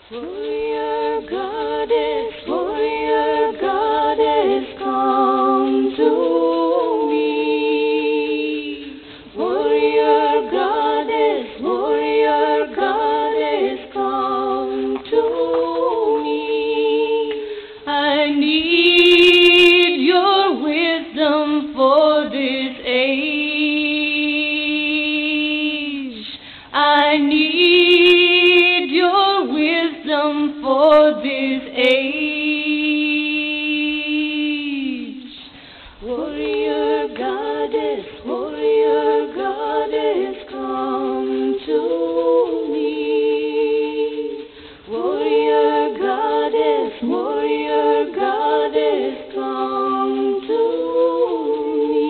Warrior goddess, come to me. Warrior goddess, come to me. I need your wisdom for this age. I need your wisdom for this age. Warrior goddess, come to me. Warrior goddess, come to me.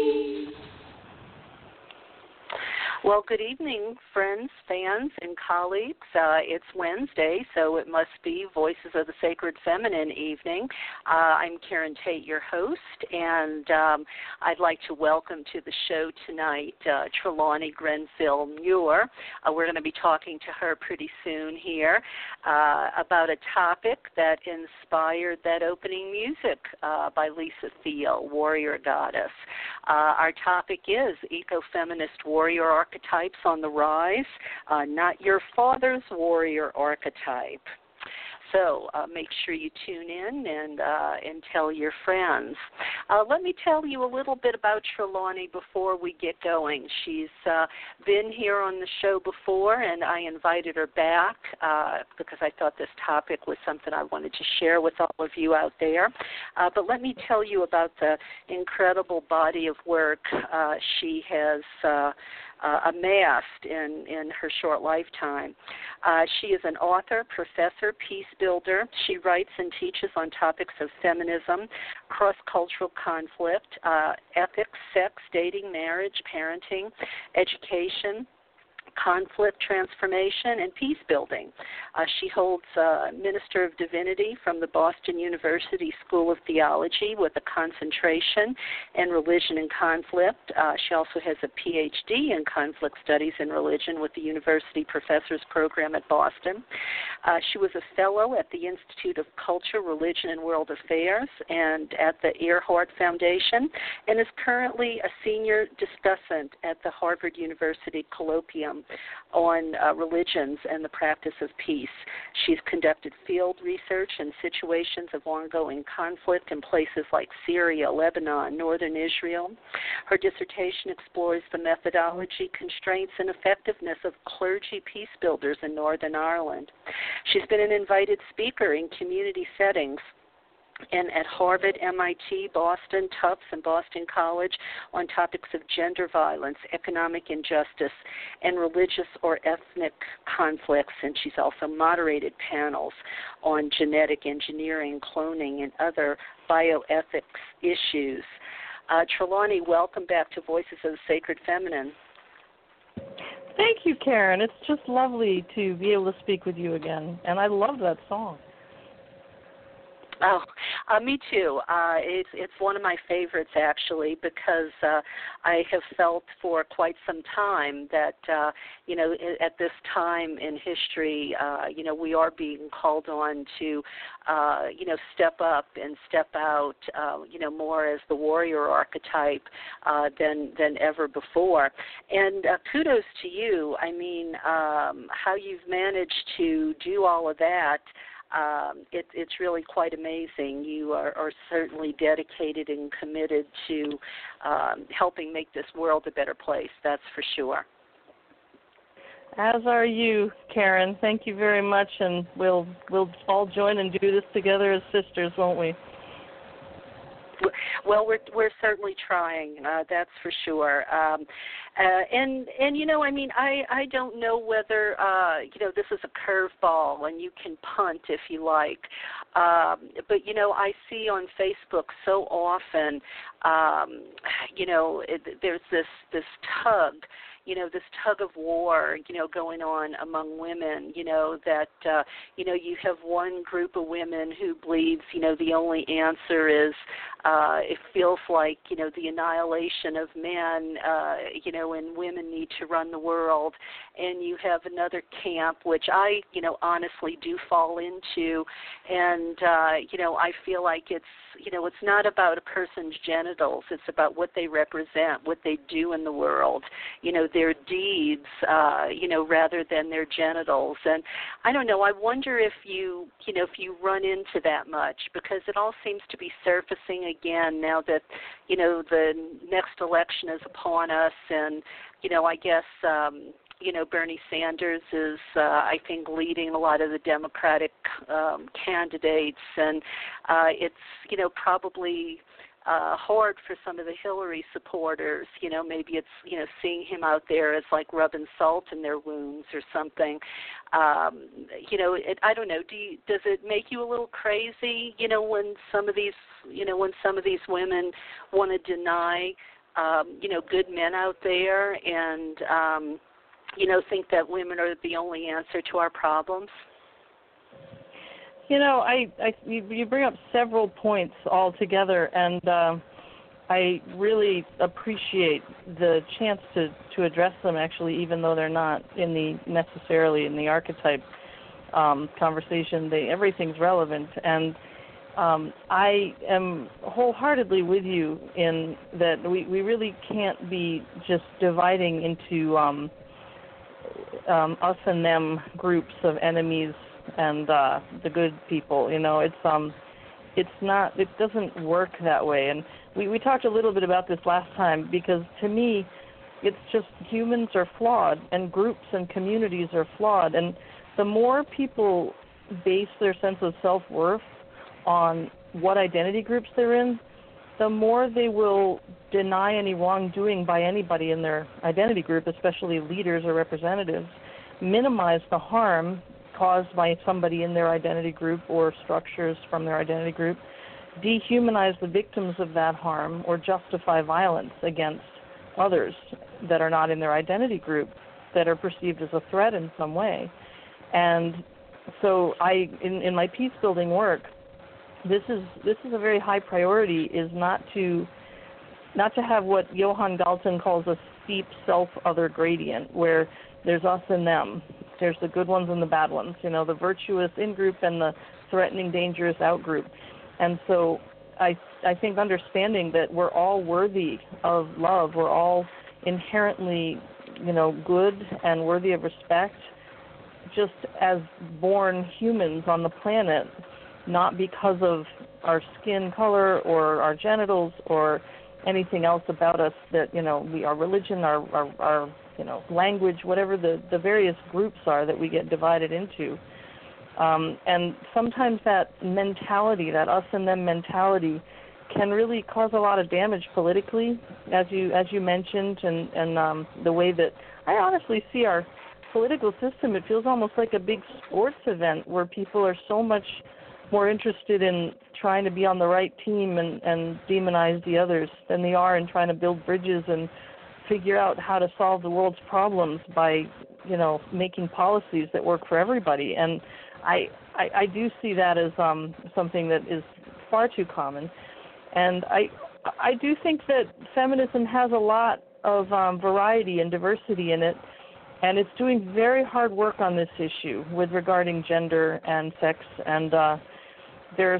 Well, good evening, friends, fans, and colleagues. It's Wednesday, so it must be Voices of the Sacred Feminine evening. I'm Karen Tate, your host, and I'd like to welcome to the show tonight Trelawney Grenfell Muir. We're going to be talking to her pretty soon here about a topic that inspired that opening music by Lisa Thiel, Warrior Goddess. Our topic is Ecofeminist Warrior Archetypes on the Rise, not your father's warrior archetype. So make sure you tune in and tell your friends. Let me tell you a little bit about Trelawney before we get going. She's been here on the show before, and I invited her back because I thought this topic was something I wanted to share with all of you out there. But let me tell you about the incredible body of work she has amassed in her short lifetime. She is an author, professor, peace builder. She writes and teaches on topics of feminism, cross-cultural conflict, ethics, sex, dating, marriage, parenting, education, conflict transformation, and peace building. She holds Minister of Divinity from the Boston University School of Theology with a concentration in religion and conflict. She also has a PhD in conflict studies and religion with the University Professors Program at Boston. She was a fellow at the Institute of Culture, Religion, and World Affairs and at the Earhart Foundation, and is currently a senior discussant at the Harvard University Colloquium on religions and the practice of peace. She's conducted field research in situations of ongoing conflict in places like Syria, Lebanon, northern Israel. Her dissertation explores the methodology, constraints, and effectiveness of clergy peace builders in Northern Ireland. She's been an invited speaker in community settings and at Harvard, MIT, Boston, Tufts, and Boston College on topics of gender violence, economic injustice, and religious or ethnic conflicts. And she's also moderated panels on genetic engineering, cloning, and other bioethics issues. Trelawney, welcome back to Voices of the Sacred Feminine. Thank you, Karen. It's just lovely to be able to speak with you again, and I love that song. Oh, me too. It's one of my favorites, actually, because I have felt for quite some time that, at this time in history, we are being called on to, step up and step out, more as the warrior archetype than ever before. And kudos to you. I mean, how you've managed to do all of that. It's really quite amazing. You are certainly dedicated and committed to helping make this world a better place, that's for sure. As are you, Karen. Thank you very much, and we'll all join and do this together as sisters, won't we? Well, we're certainly trying. That's for sure. And I don't know whether this is a curveball and you can punt if you like. But I see on Facebook so often, there's this tug, this tug of war, going on among women, that, you have one group of women who believes, the only answer is, it feels like, the annihilation of men, and women need to run the world. And you have another camp, which I, honestly do fall into. And, I feel like it's not about a person's genitals. It's about what they represent, what they do in the world, their deeds, rather than their genitals. And I don't know, I wonder if you run into that much, because it all seems to be surfacing again now that, the next election is upon us. And, I guess, Bernie Sanders is, I think, leading a lot of the Democratic candidates, and it's, probably hard for some of the Hillary supporters. Maybe it's, seeing him out there as like rubbing salt in their wounds or something. I don't know. Does it make you a little crazy? When some of these, women want to deny, good men out there, and think that women are the only answer to our problems? You bring up several points all together, and I really appreciate the chance to address them, actually, even though they're not necessarily in the archetype conversation. Everything's relevant, and I am wholeheartedly with you in that we really can't be just dividing into us and them groups of enemies and the good people. It doesn't work that way. And we talked a little bit about this last time, because to me it's just humans are flawed and groups and communities are flawed, and the more people base their sense of self-worth on what identity groups they're in, the more they will deny any wrongdoing by anybody in their identity group, especially leaders or representatives, minimize the harm caused by somebody in their identity group or structures from their identity group, dehumanize the victims of that harm, or justify violence against others that are not in their identity group, that are perceived as a threat in some way. And so in my peace-building work, this is a very high priority, is not to have what Johann Galton calls a steep self-other gradient, where there's us and them. There's the good ones and the bad ones, the virtuous in-group and the threatening, dangerous out-group. And so I think understanding that we're all worthy of love, we're all inherently, good and worthy of respect, just as born humans on the planet, not because of our skin color or our genitals or anything else about us that, our religion, our language, whatever the various groups are that we get divided into. And sometimes that mentality, that us and them mentality, can really cause a lot of damage politically, as you mentioned, and the way that I honestly see our political system. It feels almost like a big sports event where people are so much more interested in trying to be on the right team and demonize the others than they are in trying to build bridges and figure out how to solve the world's problems by, making policies that work for everybody. And I do see that as something that is far too common. And I do think that feminism has a lot of variety and diversity in it, and it's doing very hard work on this issue with regarding gender and sex. And there's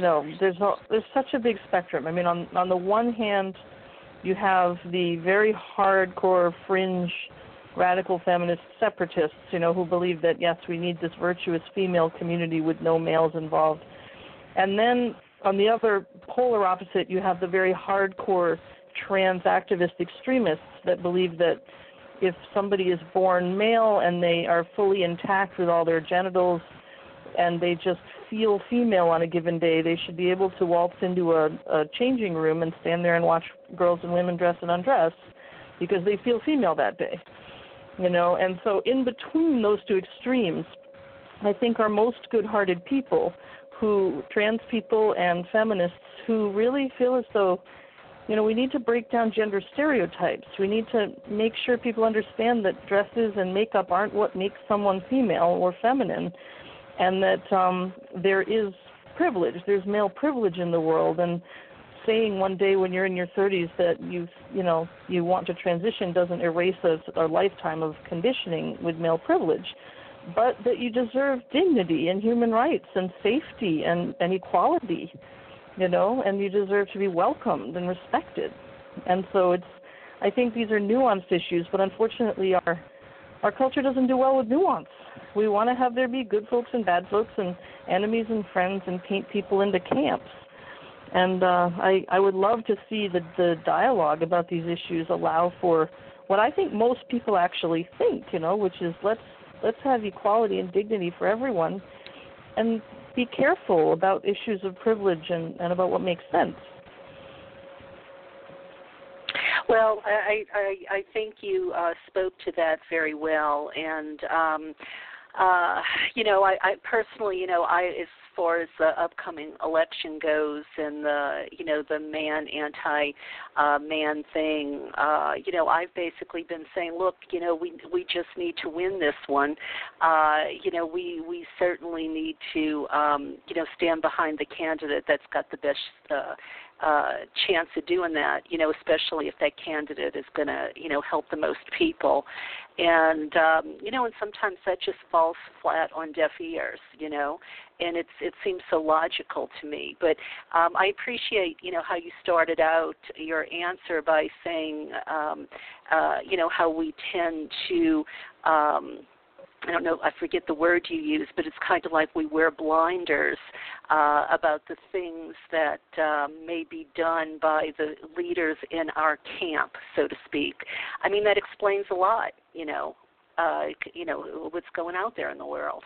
such a big spectrum. I mean, on the one hand, you have the very hardcore fringe radical feminist separatists, who believe that, yes, we need this virtuous female community with no males involved. And then on the other polar opposite, you have the very hardcore trans activist extremists that believe that if somebody is born male and they are fully intact with all their genitals and they just feel female on a given day, they should be able to waltz into a changing room and stand there and watch girls and women dress and undress because they feel female that day. And so in between those two extremes, I think are most good-hearted people, trans people and feminists, who really feel as though we need to break down gender stereotypes. We need to make sure people understand that dresses and makeup aren't what makes someone female or feminine, and that there is privilege. There's male privilege in the world, and saying one day when you're in your 30s that you want to transition doesn't erase a lifetime of conditioning with male privilege, but that you deserve dignity and human rights and safety and equality, and you deserve to be welcomed and respected. And so I think these are nuanced issues, but unfortunately our culture doesn't do well with nuance. We want to have there be good folks and bad folks and enemies and friends and paint people into camps. And I would love to see the dialogue about these issues allow for what I think most people actually think, which is let's have equality and dignity for everyone, and be careful about issues of privilege and about what makes sense. Well, I think you spoke to that very well, and I personally, as far as the upcoming election goes, and the man anti-man thing, I've basically been saying, look, we just need to win this one. We certainly need to, stand behind the candidate that's got the best chance of doing that, especially if that candidate is going to, help the most people. And, and sometimes that just falls flat on deaf ears, and it seems so logical to me. But I appreciate, how you started out your answer by saying, how we tend to, I don't know, I forget the word you used, but it's kind of like we wear blinders about the things that may be done by the leaders in our camp, so to speak. I mean, that explains a lot, what's going out there in the world.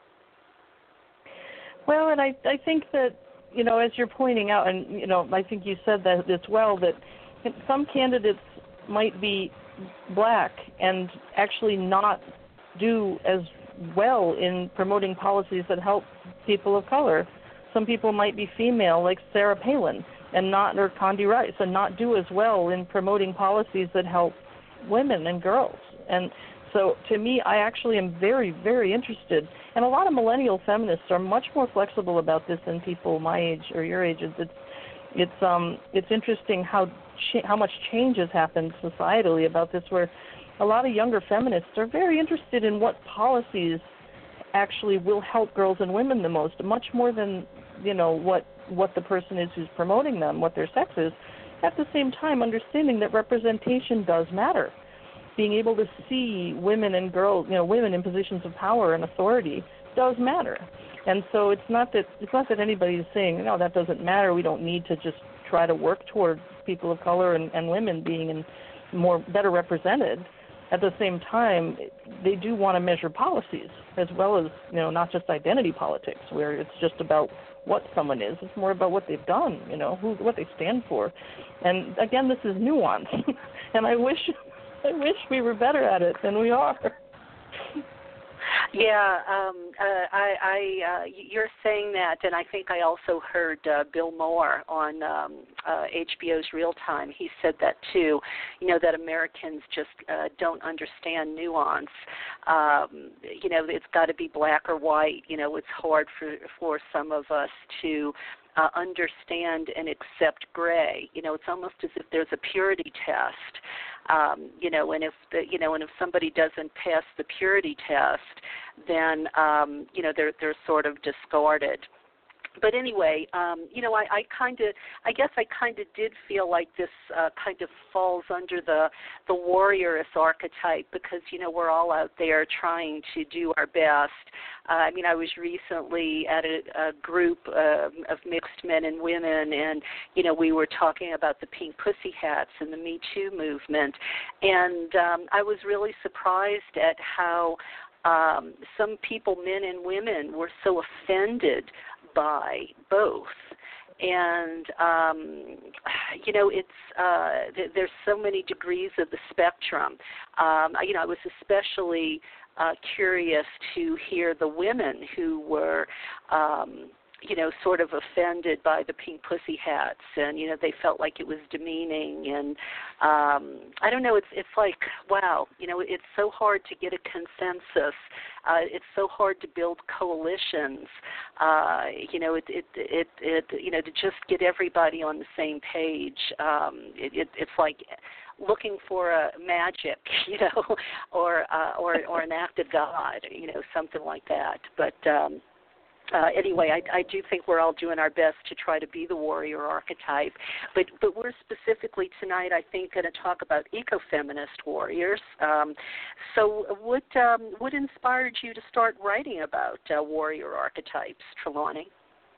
Well, and I think that, as you're pointing out, and, I think you said that as well, that some candidates might be black and actually not do as well in promoting policies that help people of color. Some people might be female, like Sarah Palin, or Condi Rice, and not do as well in promoting policies that help women and girls. And so, to me, I actually am very, very interested. And a lot of millennial feminists are much more flexible about this than people my age or your age. It's interesting how much change has happened societally about this, where a lot of younger feminists are very interested in what policies actually will help girls and women the most, much more than, what the person is who's promoting them, what their sex is. At the same time, understanding that representation does matter. Being able to see women and girls, women in positions of power and authority does matter. And so it's not that anybody is saying, no, that doesn't matter. We don't need to just try to work toward people of color and women being better represented. At the same time, they do want to measure policies as well as, not just identity politics, where it's just about what someone is. It's more about what they've done, what they stand for. And again, this is nuance, and I wish we were better at it than we are. Yeah, you're saying that, and I think I also heard Bill Moore on HBO's Real Time. He said that too. That Americans just don't understand nuance. It's got to be black or white. It's hard for some of us to understand and accept gray. It's almost as if there's a purity test. And if somebody doesn't pass the purity test, then they're sort of discarded. But anyway, I guess I kind of did feel like this kind of falls under the warrioress archetype, because we're all out there trying to do our best. I was recently at a group of mixed men and women, and we were talking about the Pink Pussy Hats and the Me Too movement, and I was really surprised at how some people, men and women, were so offended by both. And, there's so many degrees of the spectrum. I was especially curious to hear the women who were sort of offended by the pink pussy hats, and they felt like it was demeaning, and I don't know. It's like, wow, it's so hard to get a consensus. It's so hard to build coalitions. To just get everybody on the same page. It's like looking for a magic, or an act of God, something like that. But anyway, I do think we're all doing our best to try to be the warrior archetype. But we're specifically tonight, I think, going to talk about ecofeminist warriors. So what inspired you to start writing about warrior archetypes, Trelawney?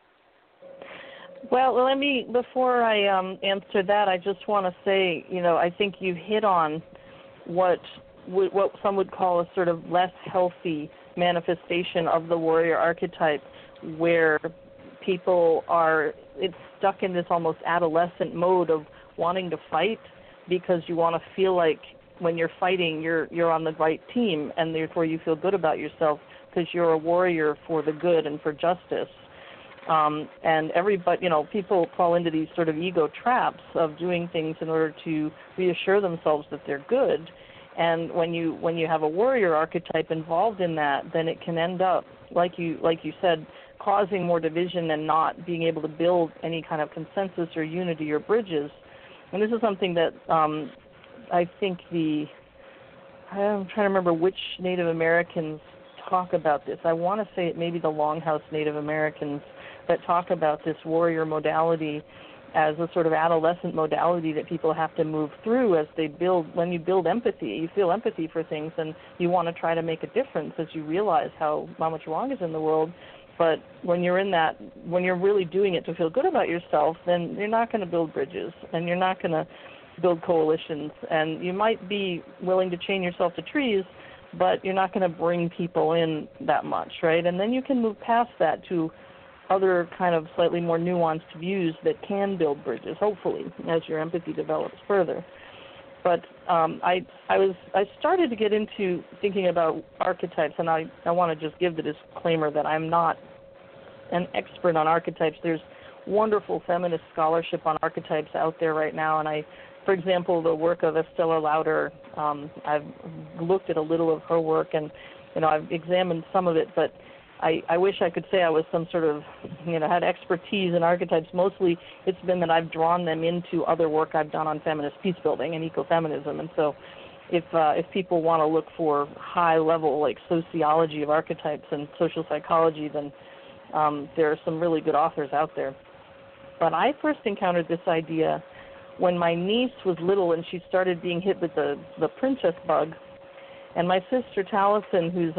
Well, before I answer that, I just want to say, I think you hit on what some would call a sort of less healthy manifestation of the warrior archetype, where people it's stuck in this almost adolescent mode of wanting to fight because you want to feel like when you're fighting, you're on the right team, and therefore you feel good about yourself because you're a warrior for the good and for justice. And everybody, people fall into these sort of ego traps of doing things in order to reassure themselves that they're good. And when you have a warrior archetype involved in that, then it can end up, like you said, causing more division and not being able to build any kind of consensus or unity or bridges. And this is something that I think I'm trying to remember which Native Americans talk about this. I want to say it may be the Longhouse Native Americans that talk about this warrior modality as a sort of adolescent modality that people have to move through as they build. When you build empathy, you feel empathy for things, and you want to try to make a difference as you realize how much wrong is in the world. But when you're really doing it to feel good about yourself, then you're not going to build bridges, and you're not going to build coalitions, and you might be willing to chain yourself to trees, but you're not going to bring people in that much, right? And then you can move past that to other kind of slightly more nuanced views that can build bridges, hopefully, as your empathy develops further. But I started to get into thinking about archetypes, and I want to just give the disclaimer that I'm not an expert on archetypes. There's wonderful feminist scholarship on archetypes out there right now, and for example, the work of Estella Lauder, I've looked at a little of her work, and I've examined some of it, but I wish I could say I was some sort of, had expertise in archetypes. Mostly it's been that I've drawn them into other work I've done on feminist peace building and ecofeminism. And so if people want to look for high level, like sociology of archetypes and social psychology, then there are some really good authors out there. But I first encountered this idea when my niece was little and she started being hit with the princess bug. And my sister Taliesin, who's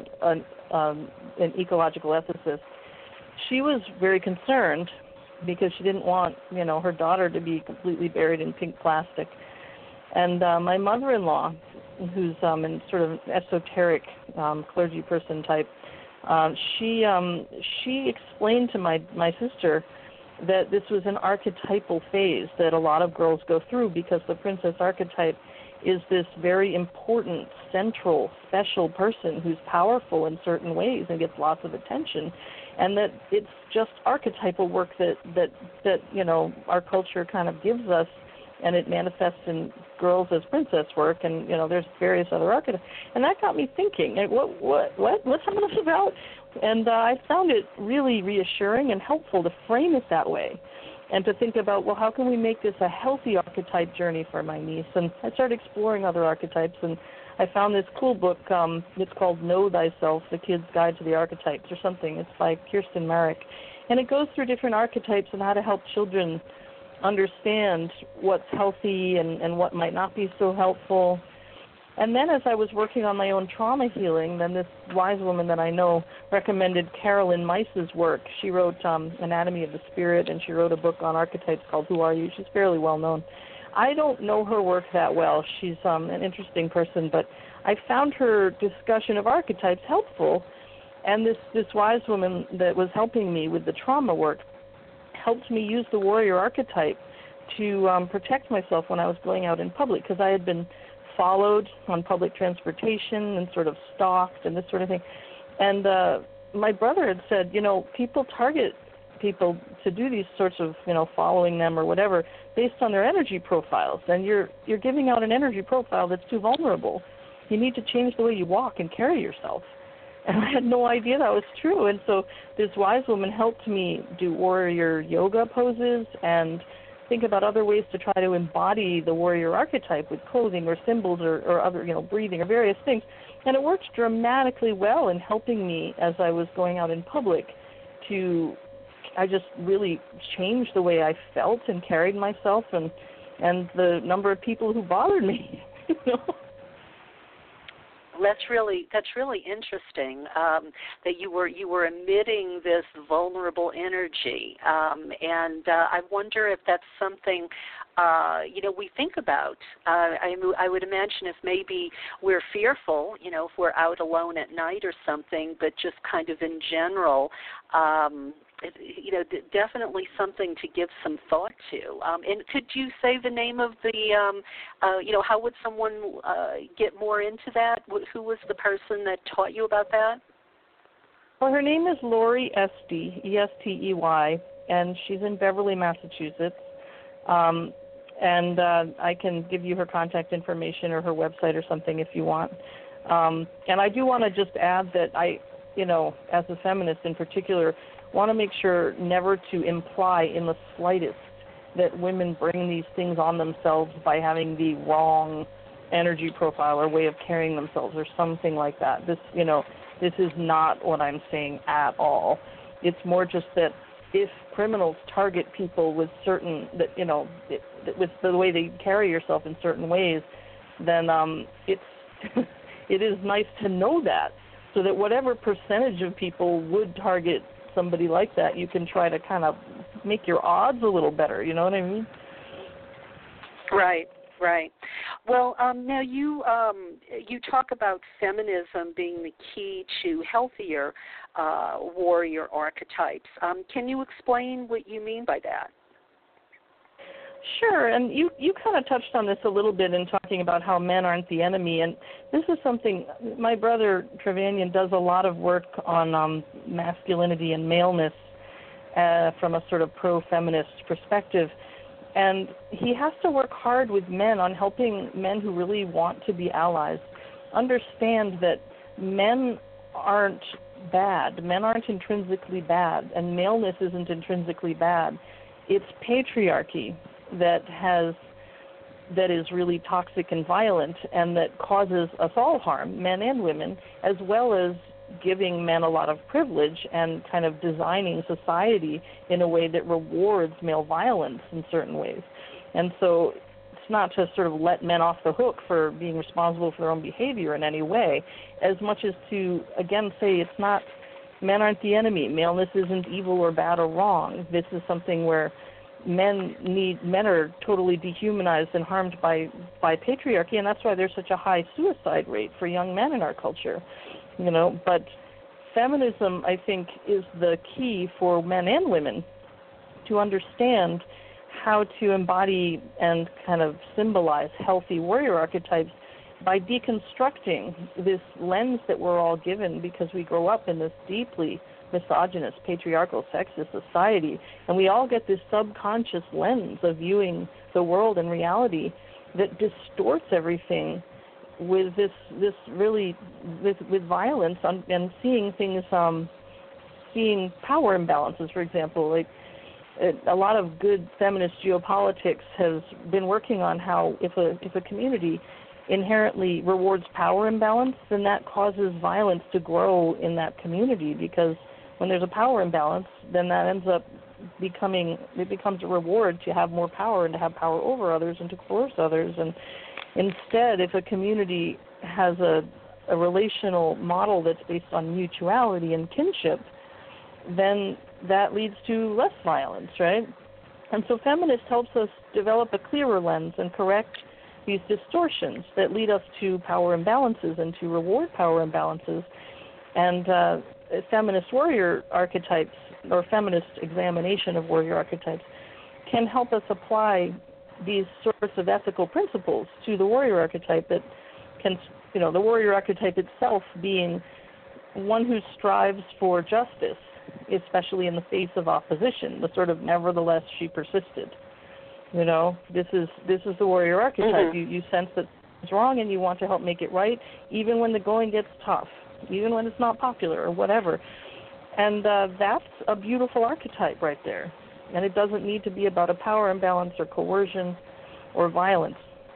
an ecological ethicist, she was very concerned because she didn't want, her daughter to be completely buried in pink plastic. And my mother-in-law, who's in sort of esoteric clergy person type, she explained to my sister that this was an archetypal phase that a lot of girls go through, because the princess archetype is this very important, central, special person who's powerful in certain ways and gets lots of attention, and that it's just archetypal work that our culture kind of gives us, and it manifests in girls as princess work, and there's various other archetypes, and that got me thinking, what's some of this about? And I found it really reassuring and helpful to frame it that way, and to think about, well, how can we make this a healthy archetype journey for my niece? And I started exploring other archetypes, and I found this cool book. It's called Know Thyself, The Kid's Guide to the Archetypes or something. It's by Kirsten Marek. And it goes through different archetypes and how to help children understand what's healthy and what might not be so helpful. And then as I was working on my own trauma healing, then this wise woman that I know recommended Carolyn Meiss's work. She wrote Anatomy of the Spirit, and she wrote a book on archetypes called Who Are You? She's fairly well known. I don't know her work that well. She's an interesting person, but I found her discussion of archetypes helpful, and this wise woman that was helping me with the trauma work helped me use the warrior archetype to protect myself when I was going out in public, because I had been followed on public transportation and sort of stalked and this sort of thing. And my brother had said, people target people to do these sorts of, following them or whatever based on their energy profiles. And you're giving out an energy profile that's too vulnerable. You need to change the way you walk and carry yourself. And I had no idea that was true. And so this wise woman helped me do warrior yoga poses and think about other ways to try to embody the warrior archetype with clothing or symbols or other, breathing or various things. And it worked dramatically well in helping me as I was going out in public I just really changed the way I felt and carried myself and the number of people who bothered me, That's really interesting that you were emitting this vulnerable energy, and I wonder if that's something we think about. I would imagine if maybe we're fearful, if we're out alone at night or something, but just kind of in general. Definitely something to give some thought to. And could you say the name of the, how would someone get more into that? Who was the person that taught you about that? Well, her name is Lori Estey, Estey, and she's in Beverly, Massachusetts. And I can give you her contact information or her website or something if you want. And I do want to just add that I, as a feminist in particular, want to make sure never to imply in the slightest that women bring these things on themselves by having the wrong energy profile or way of carrying themselves or something like that. This is not what I'm saying at all. It's more just that if criminals target people with certain, with the way they carry yourself in certain ways, then it is nice to know that, so that whatever percentage of people would target somebody like that, you can try to kind of make your odds a little better. You know what I mean? Right. Well, now you talk about feminism being the key to healthier warrior archetypes. Can you explain what you mean by that? Sure, and you kind of touched on this a little bit in talking about how men aren't the enemy, and this is something, my brother Trevanian does a lot of work on masculinity and maleness from a sort of pro-feminist perspective, and he has to work hard with men on helping men who really want to be allies understand that men aren't bad, men aren't intrinsically bad, and maleness isn't intrinsically bad. It's patriarchy that is really toxic and violent and that causes us all harm, men and women, as well as giving men a lot of privilege and kind of designing society in a way that rewards male violence in certain ways. And so it's not to sort of let men off the hook for being responsible for their own behavior in any way, as much as to, again, say it's not, men aren't the enemy, maleness isn't evil or bad or wrong. This is something where men are totally dehumanized and harmed by patriarchy, and that's why there's such a high suicide rate for young men in our culture, But feminism, I think, is the key for men and women to understand how to embody and kind of symbolize healthy warrior archetypes by deconstructing this lens that we're all given because we grow up in this deeply misogynist, patriarchal, sexist society, and we all get this subconscious lens of viewing the world and reality that distorts everything with this really with violence and seeing things, seeing power imbalances, for example. Like a lot of good feminist geopolitics has been working on how if a community inherently rewards power imbalance, then that causes violence to grow in that community, because when there's a power imbalance, then that ends up becomes a reward to have more power and to have power over others and to coerce others. And instead, if a community has a relational model that's based on mutuality and kinship, then that leads to less violence, right? And so feminist helps us develop a clearer lens and correct these distortions that lead us to power imbalances and to reward power imbalances. And feminist warrior archetypes, or feminist examination of warrior archetypes, can help us apply these sorts of ethical principles to the warrior archetype that can, the warrior archetype itself being one who strives for justice especially in the face of opposition. The sort of nevertheless she persisted. You know, this is the warrior archetype. You sense that it's wrong and you want to help make it right, even when the going gets tough, even when it's not popular or whatever. And that's a beautiful archetype right there. And it doesn't need to be about a power imbalance or coercion or violence.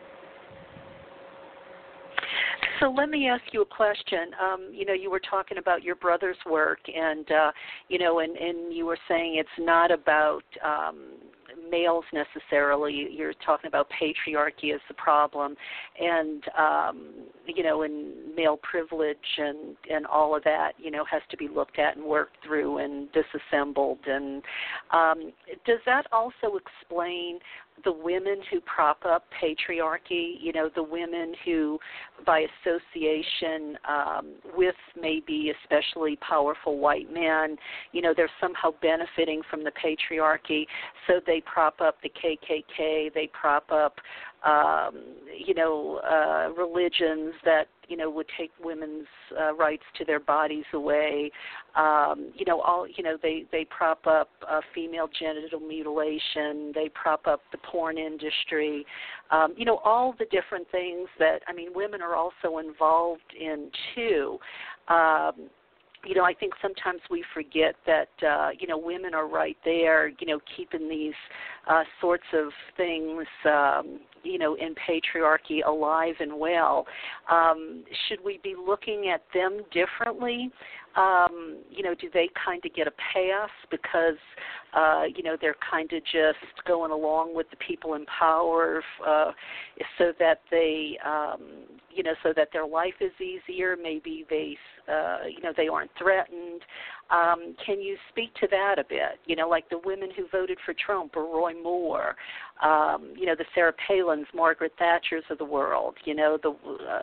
So let me ask you a question. You know, you were talking about your brother's work, and you know, and you were saying it's not about males necessarily. You're talking about patriarchy as the problem, and you know, and male privilege and all of that, you know, has to be looked at and worked through and disassembled. And does that also explain the women who prop up patriarchy, you know, the women who, by association with maybe especially powerful white men, you know, they're somehow benefiting from the patriarchy, so they prop up the KKK, they prop up, you know, religions that, you know, would take women's rights to their bodies away. You know, all, you know, they prop up female genital mutilation. They prop up the porn industry. You know, all the different things that, I mean, women are also involved in too. You know, I think sometimes we forget that, you know, women are right there, you know, keeping these sorts of things, you know, in patriarchy alive and well. Should we be looking at them differently? You know, do they kind of get a pass because, you know, they're kind of just going along with the people in power so that they, you know, so that their life is easier? Maybe they, you know, they aren't threatened. Can you speak to that a bit? You know, like the women who voted for Trump or Roy Moore, you know, the Sarah Palins, Margaret Thatchers of the world, you know, the,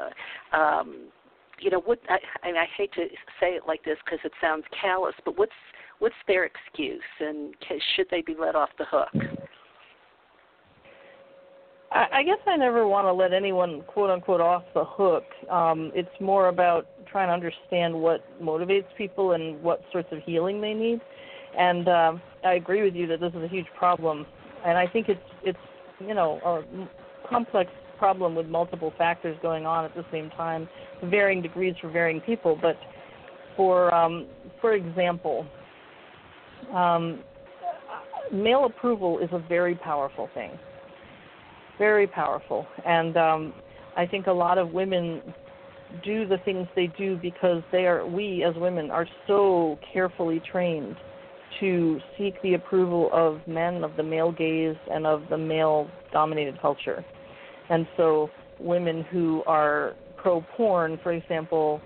you know, what I hate to say it like this because it sounds callous, but what's their excuse, and should they be let off the hook? I guess I never want to let anyone, quote unquote, off the hook. It's more about trying to understand what motivates people and what sorts of healing they need. And I agree with you that this is a huge problem, and I think it's you know, a complex problem with multiple factors going on at the same time, varying degrees for varying people. But for example, male approval is a very powerful thing, very powerful. And I think a lot of women do the things they do because we as women are so carefully trained to seek the approval of men, of the male gaze, and of the male-dominated culture. And so women who are pro-porn, for example,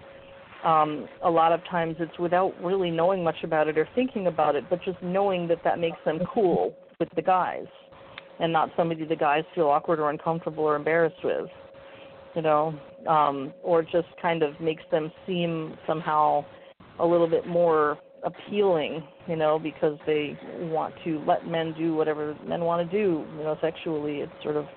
a lot of times it's without really knowing much about it or thinking about it, but just knowing that makes them cool with the guys and not somebody the guys feel awkward or uncomfortable or embarrassed with, you know, or just kind of makes them seem somehow a little bit more appealing, you know, because they want to let men do whatever men want to do, you know, sexually. It's sort of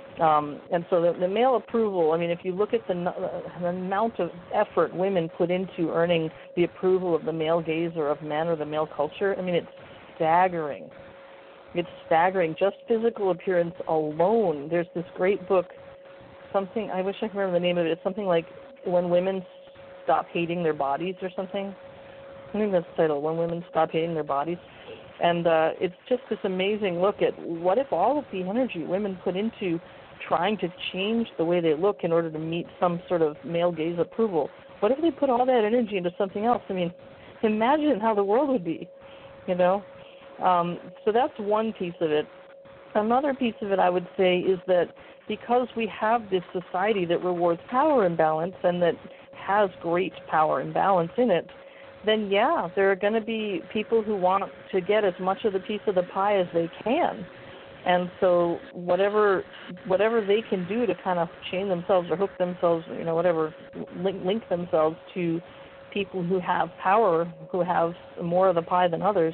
and so the male approval, I mean, if you look at the amount of effort women put into earning the approval of the male gaze or of men or the male culture, I mean, it's staggering. It's staggering. Just physical appearance alone. There's this great book, something, I wish I could remember the name of it. It's something like When Women Stop Hating Their Bodies or something. I think that's the title, When Women Stop Hating Their Bodies. And it's just this amazing look at what if all of the energy women put into trying to change the way they look in order to meet some sort of male gaze approval, what if they put all that energy into something else? I mean, imagine how the world would be, you know? So that's one piece of it. Another piece of it, I would say, is that because we have this society that rewards power imbalance and that has great power imbalance in it, then yeah, there are going to be people who want to get as much of the piece of the pie as they can. And so whatever they can do to kind of chain themselves or hook themselves, you know, whatever, link themselves to people who have power, who have more of the pie than others,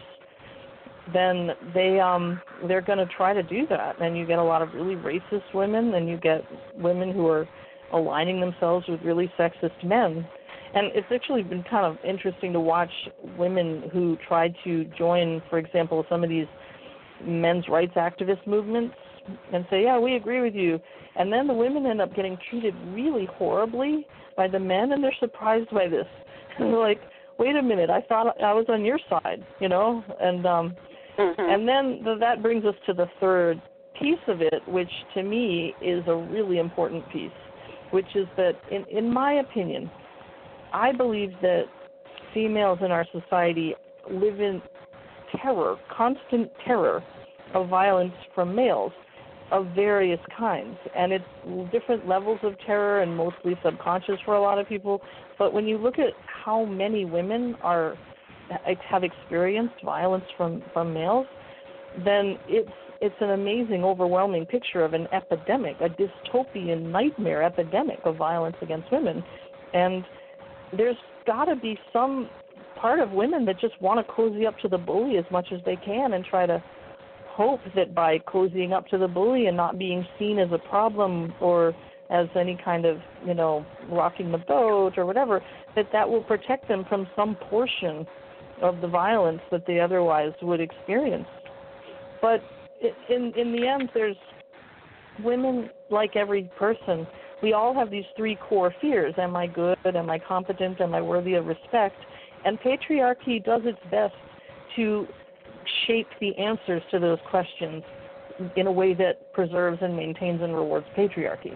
then they're going to try to do that. And you get a lot of really racist women, and you get women who are aligning themselves with really sexist men. And it's actually been kind of interesting to watch women who try to join, for example, some of these men's rights activist movements and say, yeah, we agree with you. And then the women end up getting treated really horribly by the men, and they're surprised by this. And they're like, wait a minute, I thought I was on your side, you know? And and then that brings us to the third piece of it, which to me is a really important piece, which is that, in my opinion, I believe that females in our society live in terror, constant terror of violence from males of various kinds. And it's different levels of terror and mostly subconscious for a lot of people. But when you look at how many women have experienced violence from males, then it's an amazing, overwhelming picture of an epidemic, a dystopian nightmare epidemic of violence against women. And there's got to be some part of women that just want to cozy up to the bully as much as they can and try to hope that by cozying up to the bully and not being seen as a problem or as any kind of, you know, rocking the boat or whatever, that will protect them from some portion of the violence that they otherwise would experience. But in the end, there's women, like every person, we all have these three core fears. Am I good? Am I competent? Am I worthy of respect? And patriarchy does its best to shape the answers to those questions in a way that preserves and maintains and rewards patriarchy.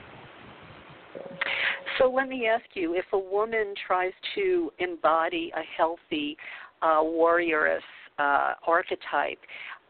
So let me ask you, if a woman tries to embody a healthy warrioress archetype,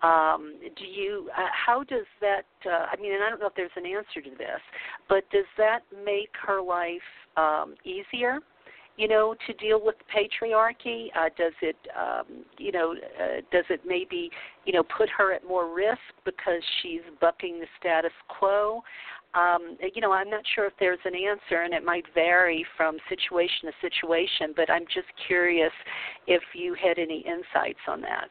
how does that, I mean, and I don't know if there's an answer to this, but does that make her life easier, you know, to deal with patriarchy? Does it, does it maybe, you know, put her at more risk because she's bucking the status quo? You know, I'm not sure if there's an answer, and it might vary from situation to situation, but I'm just curious if you had any insights on that.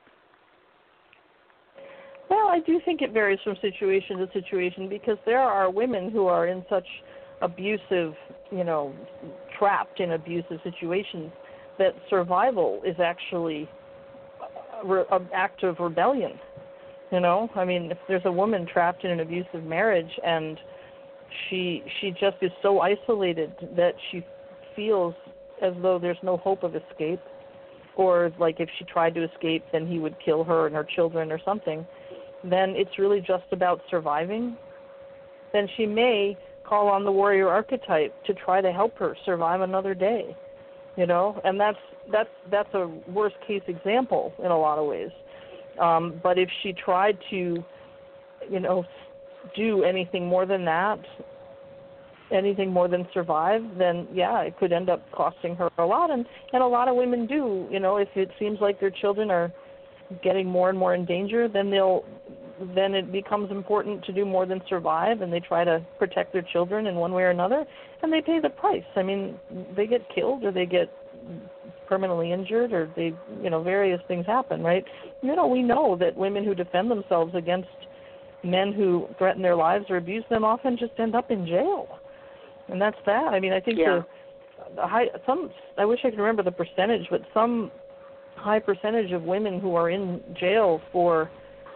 Well, I do think it varies from situation to situation because there are women who are in such abusive, you know, trapped in abusive situations that survival is actually an act of rebellion. You know, I mean, if there's a woman trapped in an abusive marriage and she just is so isolated that she feels as though there's no hope of escape, or like if she tried to escape, then he would kill her and her children or something, then it's really just about surviving. Then she may call on the warrior archetype to try to help her survive another day, you know, and that's a worst case example in a lot of ways. But if she tried to, you know, do anything more than that, anything more than survive, then yeah, it could end up costing her a lot. And a lot of women do, you know, if it seems like their children are getting more and more in danger, then it becomes important to do more than survive, and they try to protect their children in one way or another, and they pay the price. I mean, they get killed or they get permanently injured or they, you know, various things happen, right? You know, we know that women who defend themselves against men who threaten their lives or abuse them often just end up in jail. And that's that. I mean, I think I wish I could remember the percentage, but some high percentage of women who are in jail for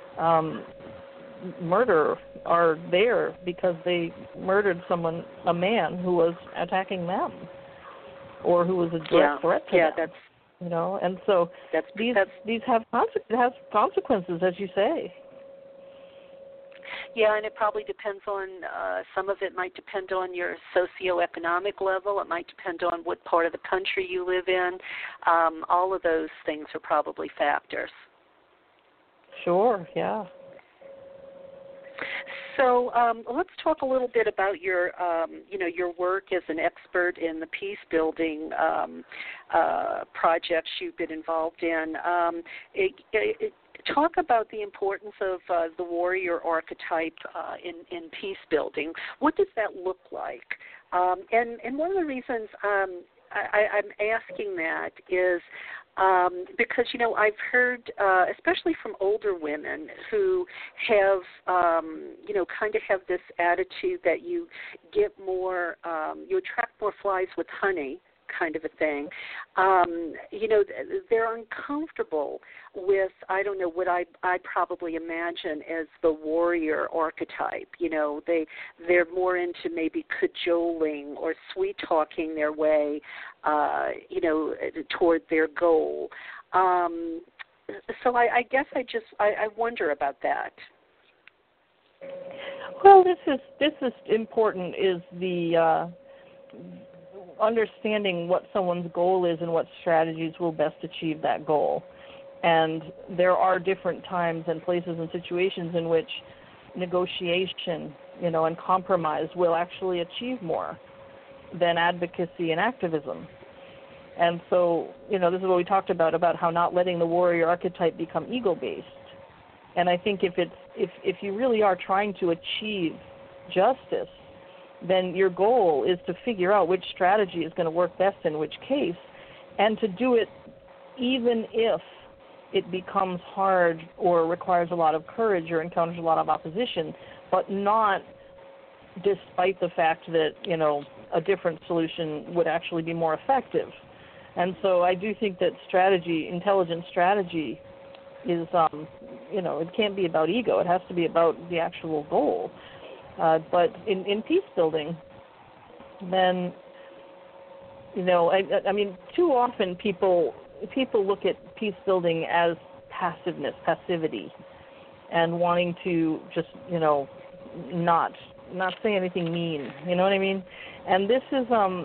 murder are there because they murdered someone, a man who was attacking them or who was a direct threat to them. That's, you know, and so these have consequences, as you say. Yeah, and it probably depends on, some of it might depend on your socioeconomic level. It might depend on what part of the country you live in. All of those things are probably factors. Sure, yeah. So let's talk a little bit about your, your work as an expert in the peace building projects you've been involved in. Talk about the importance of the warrior archetype in peace building. What does that look like? And one of the reasons I'm asking that is because, you know, I've heard, especially from older women who have, kind of have this attitude that you get more, you attract more flies with honey kind of a thing. They're uncomfortable with, I don't know, what I probably imagine as the warrior archetype. They're more into maybe cajoling or sweet-talking their way, toward their goal. So I guess I wonder about that. Well, this is important, is the understanding what someone's goal is and what strategies will best achieve that goal. And there are different times and places and situations in which negotiation, and compromise will actually achieve more than advocacy and activism. And so, this is what we talked about how not letting the warrior archetype become ego-based. And I think if you really are trying to achieve justice, then your goal is to figure out which strategy is going to work best in which case, and to do it even if it becomes hard or requires a lot of courage or encounters a lot of opposition, but not despite the fact that, a different solution would actually be more effective. And so I do think that intelligent strategy is, it can't be about ego. It has to be about the actual goal. But in peace building, then, too often people look at peace building as passivity, and wanting to just, not say anything mean. You know what I mean? And this is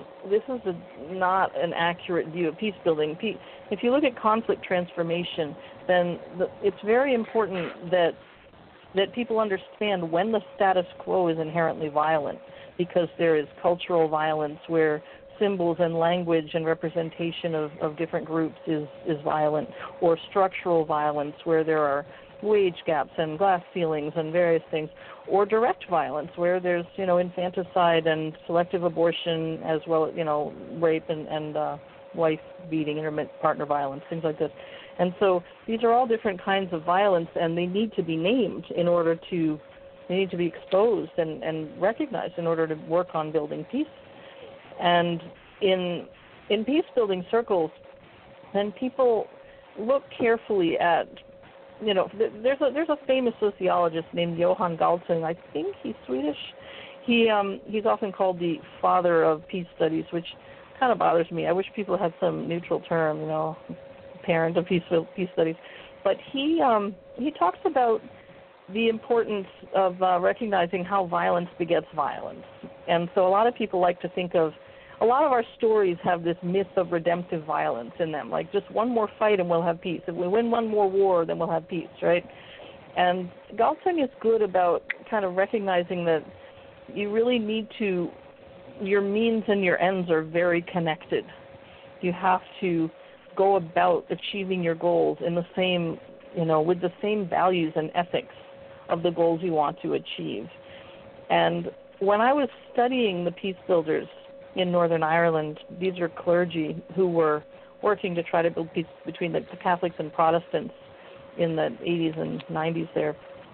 not an accurate view of peace building. If you look at conflict transformation, then it's very important that people understand when the status quo is inherently violent, because there is cultural violence where symbols and language and representation of different groups is violent, or structural violence where there are wage gaps and glass ceilings and various things, or direct violence where there's, infanticide and selective abortion, as well as, rape and wife beating, intimate partner violence, things like this. And so these are all different kinds of violence, and they need to be named they need to be exposed and recognized in order to work on building peace. And in peace-building circles, then people look carefully at, there's a famous sociologist named Johan Galtung. I think he's Swedish. He's often called the father of peace studies, which kind of bothers me. I wish people had some neutral term, parent of peace studies. But he talks about the importance of recognizing how violence begets violence. And so a lot of people like to think of, a lot of our stories have this myth of redemptive violence in them, like just one more fight and we'll have peace. If we win one more war, then we'll have peace, right? And Galtung is good about kind of recognizing that you really need to, your means and your ends are very connected. You have to go about achieving your goals in the same, with the same values and ethics of the goals you want to achieve. And when I was studying the peace builders in Northern Ireland, these are clergy who were working to try to build peace between the Catholics and Protestants in the 80s and 90s there,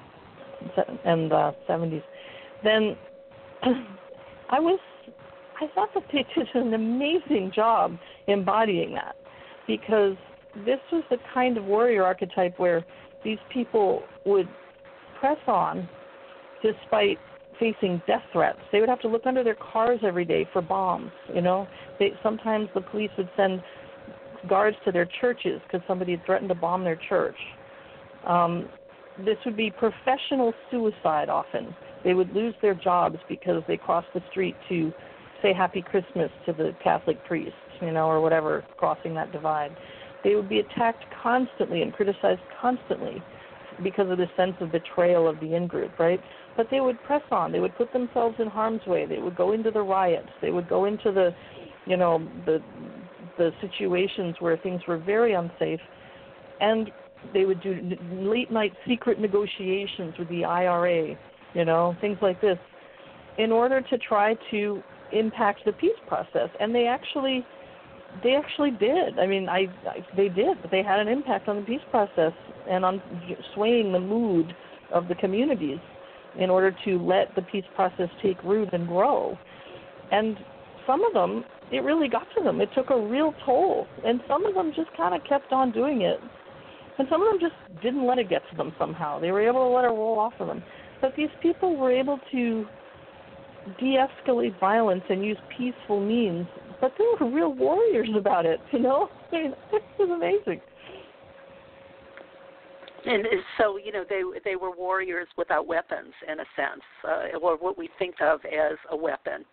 and 70s. Then I thought that they did an amazing job embodying that, because this was the kind of warrior archetype where these people would press on despite facing death threats. They would have to look under their cars every day for bombs, Sometimes the police would send guards to their churches because somebody had threatened to bomb their church. This would be professional suicide often. They would lose their jobs because they crossed the street to say Happy Christmas to the Catholic priest, or whatever, crossing that divide. They would be attacked constantly and criticized constantly because of the sense of betrayal of the in-group, right? But they would press on. They would put themselves in harm's way. They would go into the riots. They would go into the situations where things were very unsafe, and they would do late-night secret negotiations with the IRA, things like this, in order to try to impact the peace process. And they actually did. They did. But they had an impact on the peace process and on swaying the mood of the communities in order to let the peace process take root and grow. And some of them, it really got to them. It took a real toll, and some of them just kind of kept on doing it, and some of them just didn't let it get to them somehow. They were able to let it roll off of them. But these people were able to de-escalate violence and use peaceful means, but they were real warriors about it, you know? I mean, it was amazing. And so, they were warriors without weapons, in a sense, or what we think of as a weapon.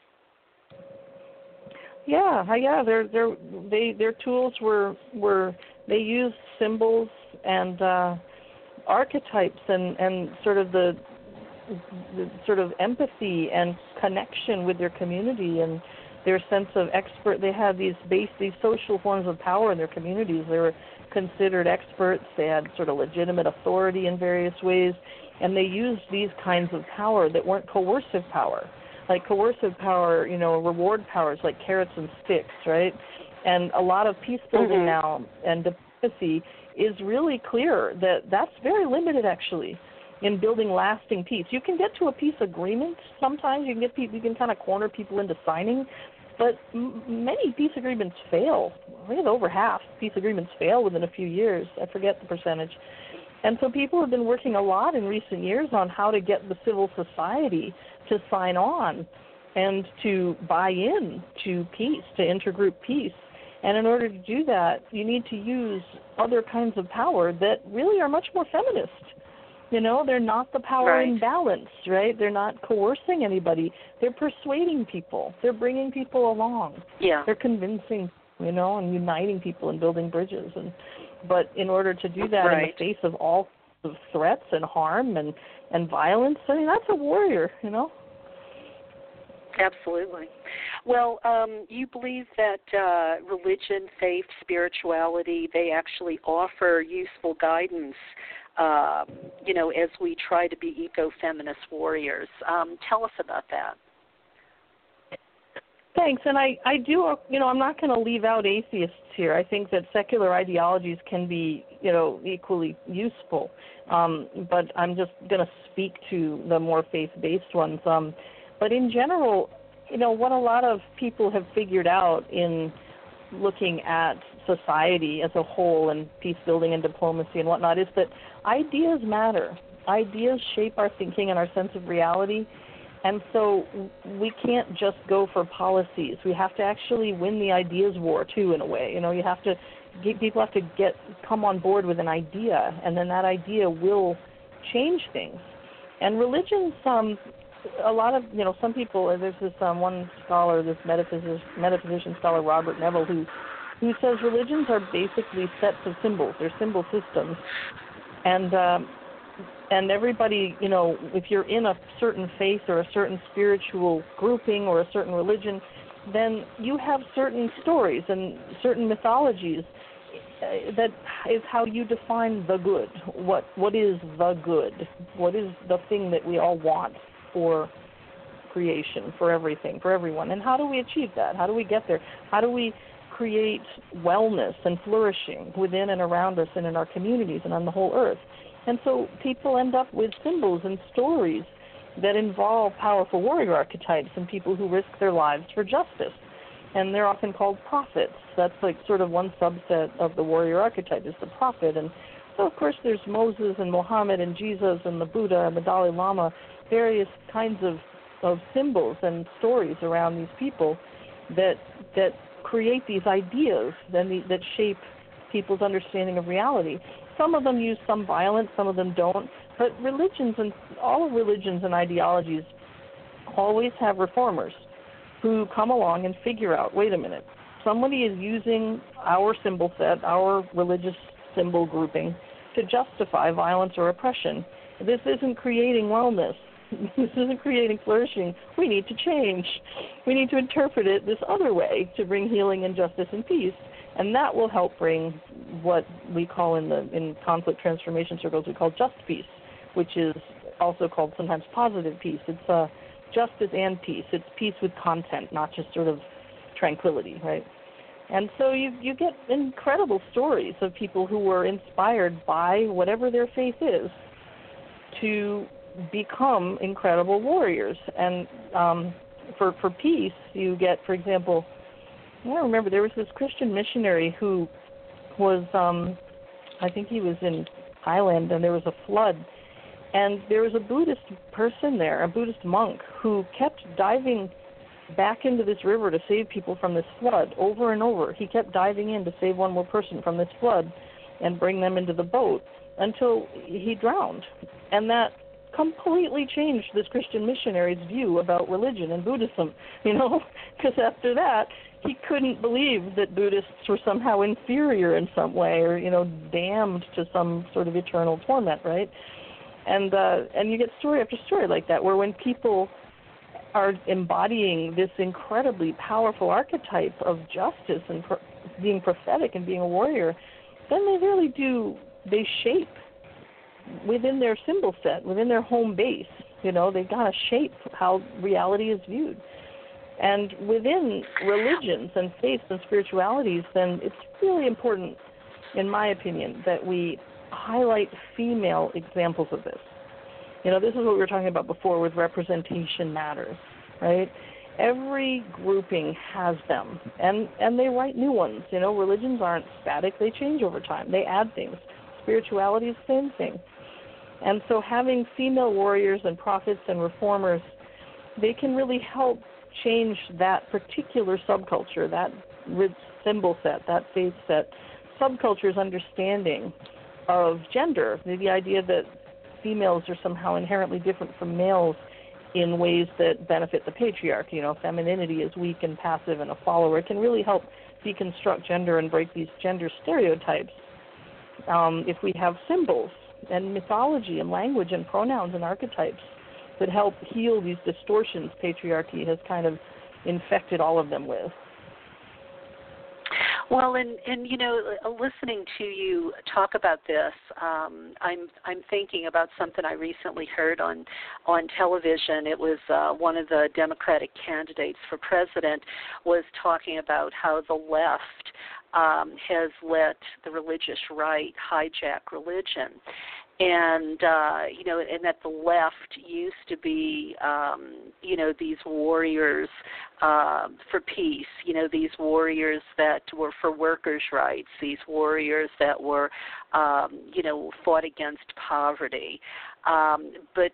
Yeah. Their tools were they used symbols and archetypes and sort of the sort of empathy and connection with their community and their sense of expert. They had these social forms of power in their communities. They were considered experts. They had sort of legitimate authority in various ways, and they used these kinds of power that weren't coercive power. Like coercive power, reward powers like carrots and sticks, right? And a lot of peace building now and diplomacy is really clear that that's very limited, actually, in building lasting peace. You can get to a peace agreement sometimes. You can kind of corner people into signing, but many peace agreements fail. I think over half peace agreements fail within a few years. I forget the percentage. And so people have been working a lot in recent years on how to get the civil society to sign on and to buy in to peace, to intergroup peace. And in order to do that, you need to use other kinds of power that really are much more feminist. They're not the power imbalance, right? They're not coercing anybody. They're persuading people. They're bringing people along. Yeah. They're convincing, and uniting people and building bridges. But in order to do that in the face of all of threats and harm and violence, that's a warrior, Absolutely. Well, you believe that religion, faith, spirituality, they actually offer useful guidance, as we try to be eco-feminist warriors. Tell us about that. Thanks. And I do, I'm not going to leave out atheists here. I think that secular ideologies can be, equally useful. But I'm just going to speak to the more faith-based ones. But in general, what a lot of people have figured out in looking at society as a whole and peace building and diplomacy and whatnot is that ideas matter. Ideas shape our thinking and our sense of reality. And so we can't just go for policies. We have to actually win the ideas war too, in a way. You have to people have to come on board with an idea, and then that idea will change things. And religions, a lot of some people. There's this one scholar, this metaphysician scholar, Robert Neville, who says religions are basically sets of symbols. They're symbol systems, and everybody, if you're in a certain faith or a certain spiritual grouping or a certain religion, then you have certain stories and certain mythologies that is how you define the good. What is the good? What is the thing that we all want for creation, for everything, for everyone? And how do we achieve that? How do we get there? How do we create wellness and flourishing within and around us and in our communities and on the whole earth? And so people end up with symbols and stories that involve powerful warrior archetypes and people who risk their lives for justice. And they're often called prophets. That's like sort of one subset of the warrior archetype is the prophet. And so, of course, there's Moses and Muhammad and Jesus and the Buddha and the Dalai Lama, various kinds of symbols and stories around these people that create these ideas that shape people's understanding of reality. Some of them use some violence, some of them don't. But all religions and ideologies always have reformers who come along and figure out, wait a minute, somebody is using our symbol set, our religious symbol grouping, to justify violence or oppression. This isn't creating wellness. This isn't creating flourishing. We need to change. We need to interpret it this other way to bring healing and justice and peace. And that will help bring what we call in conflict transformation circles, we call just peace, which is also called sometimes positive peace. It's justice and peace. It's peace with content, not just sort of tranquility, right? And so you get incredible stories of people who were inspired by whatever their faith is to become incredible warriors. And for peace, you get, for example, I remember there was this Christian missionary who was, I think he was in Thailand, and there was a flood. And there was a Buddhist person there, a Buddhist monk, who kept diving back into this river to save people from this flood over and over. He kept diving in to save one more person from this flood and bring them into the boat until he drowned. And that completely changed this Christian missionary's view about religion and Buddhism, because after that, he couldn't believe that Buddhists were somehow inferior in some way or, damned to some sort of eternal torment, right? And you get story after story like that, where when people are embodying this incredibly powerful archetype of justice and being prophetic and being a warrior, then they really do, they shape within their symbol set, within their home base. They gotta shape how reality is viewed. And within religions and faiths and spiritualities, then it's really important, in my opinion, that we highlight female examples of this. This is what we were talking about before with representation matters, right? Every grouping has them, and they write new ones. Religions aren't static. They change over time. They add things. Spirituality is the same thing. And so having female warriors and prophets and reformers, they can really help change that particular subculture, that symbol set, that faith set, subculture's understanding of gender, the idea that females are somehow inherently different from males in ways that benefit the patriarchy. Femininity is weak and passive and a follower. It can really help deconstruct gender and break these gender stereotypes if we have symbols and mythology and language and pronouns and archetypes that help heal these distortions patriarchy has kind of infected all of them with. Well, and listening to you talk about this, I'm thinking about something I recently heard on television. It was one of the Democratic candidates for president was talking about how the left has let the religious right hijack religion. And, and that the left used to be, these warriors for peace, these warriors that were for workers' rights, these warriors that were, fought against poverty. But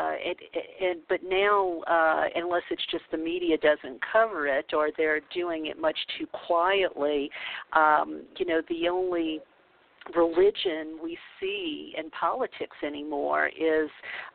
now, unless it's just the media doesn't cover it or they're doing it much too quietly, the only religion we see in politics anymore is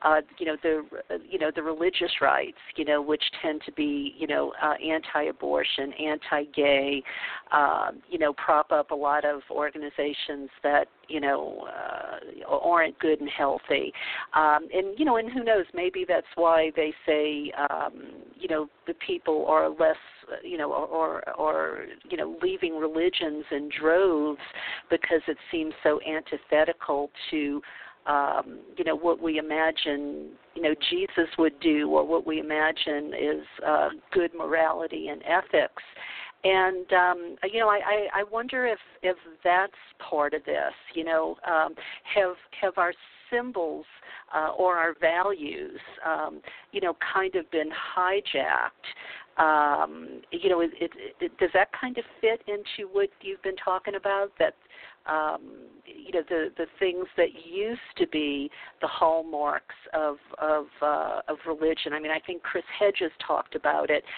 the religious rights, which tend to be anti-abortion, anti-gay, prop up a lot of organizations that aren't good and healthy, and who knows, maybe that's why they say the people are less or leaving religions in droves because it seems so antithetical to what we imagine Jesus would do, or what we imagine is good morality and ethics. And I wonder if that's part of this. Have our symbols or our values, kind of been hijacked? Does that kind of fit into what you've been talking about? That the things that used to be the hallmarks of religion. I mean, I think Chris Hedges talked about it.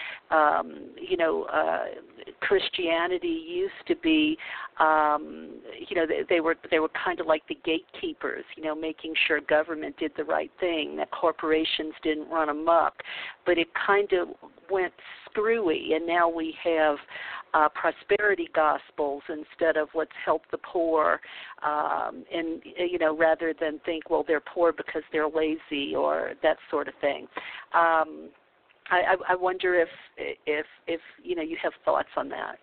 Christianity used to be, they were kind of like the gatekeepers, making sure government did the right thing, that corporations didn't run amok. But it kind of went screwy, and now we have prosperity gospels instead of let's help the poor, and rather than think, well, they're poor because they're lazy or that sort of thing. I wonder if you have thoughts on that.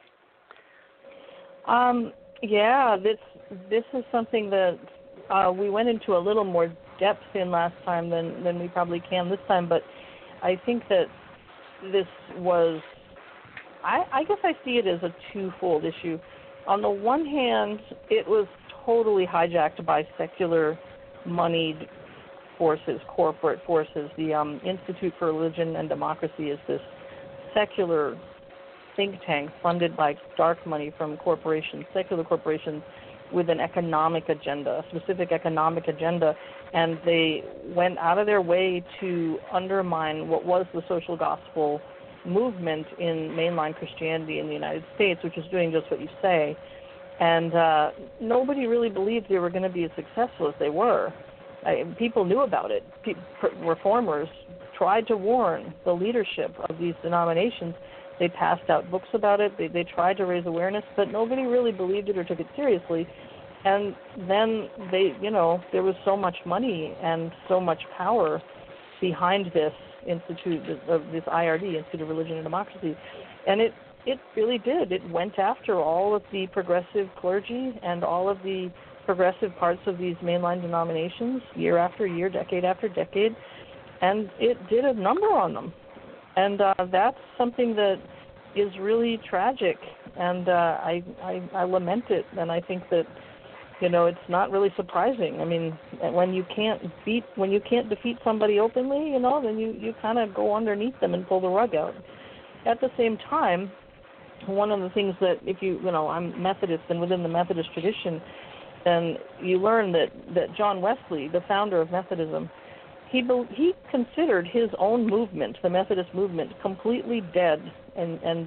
Yeah, this is something that we went into a little more depth in last time than we probably can this time, but I think that this was, I guess I see it as a twofold issue. On the one hand, it was totally hijacked by secular moneyed forces, corporate forces. The Institute for Religion and Democracy is this secular think tank funded by dark money from corporations, secular corporations, with an economic agenda, a specific economic agenda, and they went out of their way to undermine what was the social gospel movement in mainline Christianity in the United States, which is doing just what you say. And nobody really believed they were going to be as successful as they were. People knew about it. Reformers tried to warn the leadership of these denominations. They passed out books about it. They tried to raise awareness, but nobody really believed it or took it seriously. And then there was so much money and so much power behind this institute, this IRD, Institute of Religion and Democracy, and it really did. It went after all of the progressive clergy and all of the progressive parts of these mainline denominations year after year, decade after decade, and it did a number on them. And that's something that is really tragic, and I lament it, and I think that it's not really surprising. I mean, when you can't defeat somebody openly, then you kind of go underneath them and pull the rug out. At the same time, one of the things that I'm Methodist, and within the Methodist tradition, then you learn that John Wesley, the founder of Methodism, he considered his own movement, the Methodist movement, completely dead and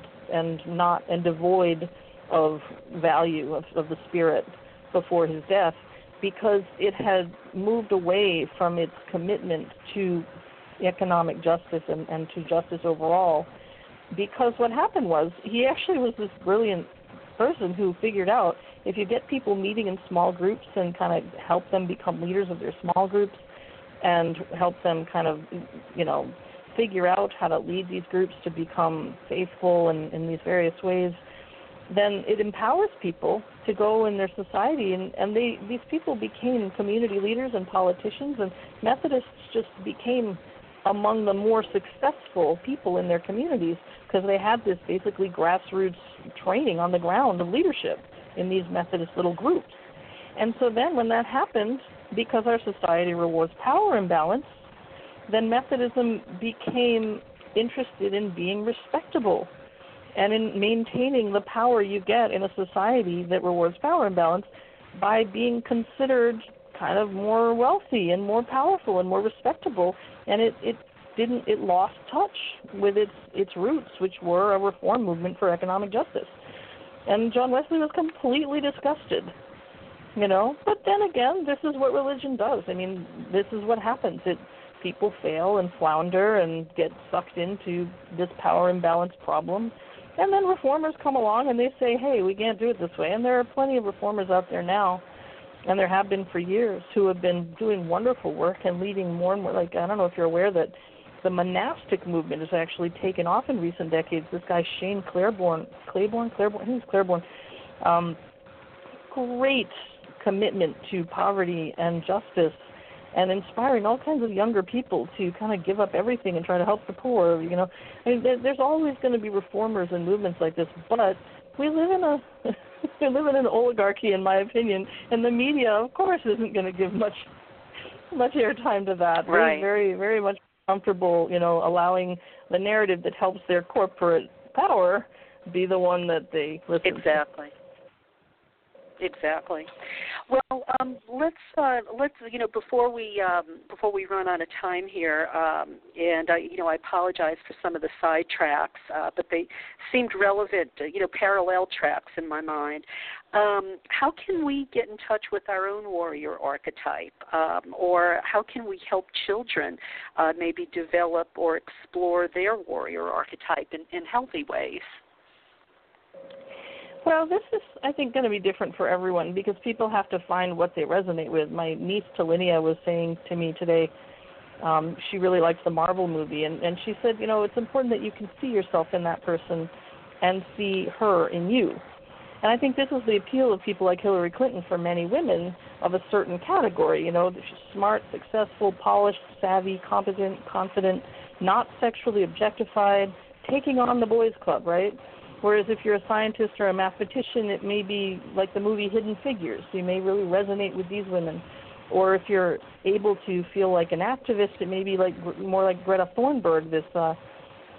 devoid of value of the spirit before his death, because it had moved away from its commitment to economic justice and to justice overall. Because what happened was, he actually was this brilliant person who figured out if you get people meeting in small groups and kind of help them become leaders of their small groups and help them kind of, figure out how to lead these groups to become faithful in these various ways, then it empowers people to go in their society, and these people became community leaders and politicians, and Methodists just became among the more successful people in their communities because they had this basically grassroots training on the ground of leadership in these Methodist little groups. And so then when that happened, because our society rewards power imbalance, then Methodism became interested in being respectable and in maintaining the power you get in a society that rewards power imbalance by being considered kind of more wealthy and more powerful and more respectable. And it lost touch with its roots, which were a reform movement for economic justice. And John Wesley was completely disgusted, But then again, this is what religion does. I mean, this is what happens. People fail and flounder and get sucked into this power imbalance problem. And then reformers come along and they say, hey, we can't do it this way. And there are plenty of reformers out there now, and there have been for years, who have been doing wonderful work and leading more and more. Like, I don't know if you're aware that the monastic movement has actually taken off in recent decades. This guy, Shane Claiborne, great commitment to poverty and justice, and inspiring all kinds of younger people to kind of give up everything and try to help the poor. I mean, there's always going to be reformers and movements like this, but we live in an oligarchy, in my opinion, and the media, of course, isn't going to give much airtime to that. Right. They're very, very much comfortable, allowing the narrative that helps their corporate power be the one that they listen to. Exactly. Well, let's before we run out of time here, and I apologize for some of the side tracks, but they seemed relevant, parallel tracks in my mind. How can we get in touch with our own warrior archetype, or how can we help children maybe develop or explore their warrior archetype in healthy ways? Well, this is, I think, going to be different for everyone because people have to find what they resonate with. My niece, Talinia, was saying to me today, she really likes the Marvel movie, and she said, it's important that you can see yourself in that person and see her in you. And I think this is the appeal of people like Hillary Clinton for many women of a certain category. She's smart, successful, polished, savvy, competent, confident, not sexually objectified, taking on the boys' club, right? Whereas if you're a scientist or a mathematician, it may be like the movie Hidden Figures. You may really resonate with these women. Or if you're able to feel like an activist, it may be more like Greta Thunberg, this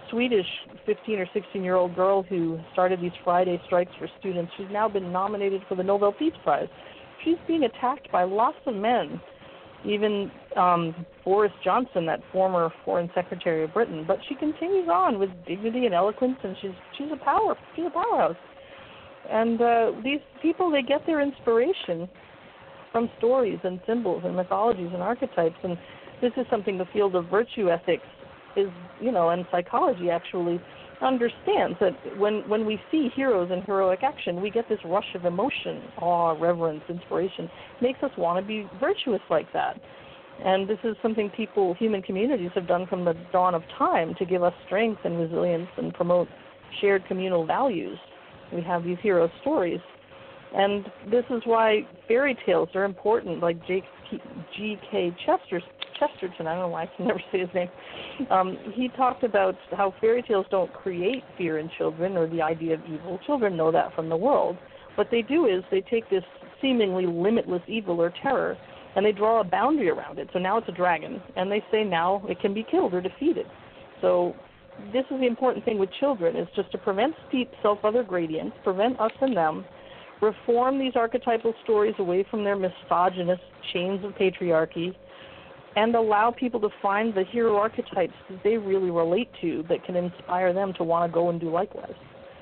Swedish 15 or 16-year-old girl who started these Friday strikes for students. She's now been nominated for the Nobel Peace Prize. She's being attacked by lots of men, even Boris Johnson, that former Foreign Secretary of Britain. But she continues on with dignity and eloquence, and she's a powerhouse. And these people, they get their inspiration from stories and symbols and mythologies and archetypes. And this is something the field of virtue ethics is, and psychology actually understands, that when we see heroes in heroic action, we get this rush of emotion, awe, reverence, inspiration. It makes us want to be virtuous like that. And this is something human communities have done from the dawn of time to give us strength and resilience and promote shared communal values. We have these hero stories. And this is why fairy tales are important, like G.K. Chesterton, I don't know why I can never say his name. He talked about how fairy tales don't create fear in children or the idea of evil. Children know that from the world. What they do is they take this seemingly limitless evil or terror and they draw a boundary around it. So now it's a dragon, and they say now it can be killed or defeated. So this is the important thing with children, is just to prevent steep self-other gradients, prevent us and them, reform these archetypal stories away from their misogynist chains of patriarchy, and allow people to find the hero archetypes that they really relate to that can inspire them to want to go and do likewise.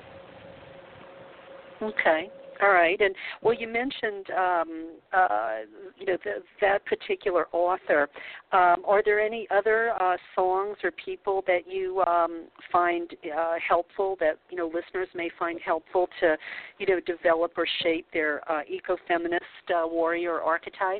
Okay. All right. And, well, you mentioned, that particular author. Are there any other songs or people that you find helpful, that, listeners may find helpful to, develop or shape their ecofeminist warrior archetype?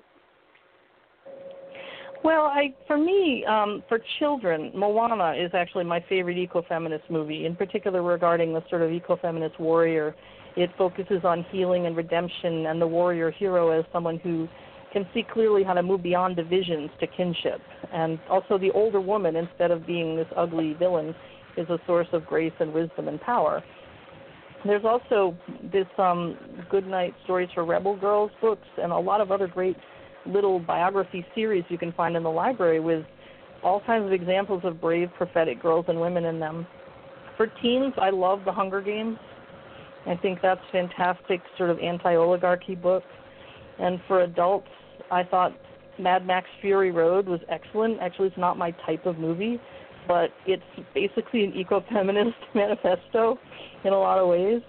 Well, for me, for children, Moana is actually my favorite ecofeminist movie, in particular regarding the sort of ecofeminist warrior. It focuses on healing and redemption and the warrior hero as someone who can see clearly how to move beyond divisions to kinship. And also the older woman, instead of being this ugly villain, is a source of grace and wisdom and power. There's also this Good Night Stories for Rebel Girls books and a lot of other great little biography series you can find in the library with all kinds of examples of brave, prophetic girls and women in them. For teens, I love The Hunger Games. I think that's fantastic sort of anti-oligarchy book. And for adults, I thought Mad Max Fury Road was excellent. Actually, it's not my type of movie, but it's basically an ecofeminist manifesto in a lot of ways.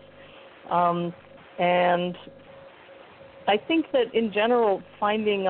And I think that in general, finding